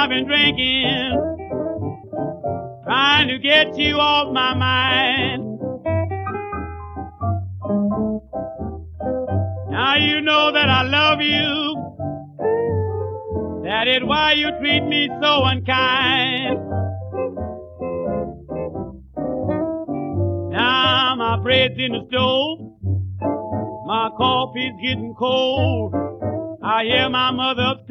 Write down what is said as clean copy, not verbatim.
I've been drinking, trying to get you off my mind. Now you know that I love you. That is why you treat me so unkind. Now my bread's in the stove, my coffee's getting cold. I hear my mother